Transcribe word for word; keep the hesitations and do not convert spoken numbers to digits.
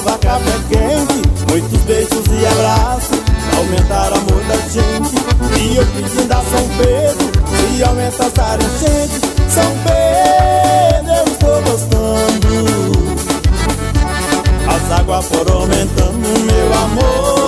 tava café quente, muitos beijos e abraços, aumentar o amor da gente. E eu pedindo a São Pedro, se aumenta essa enchente. São Pedro, eu estou gostando, as águas foram aumentando, meu amor.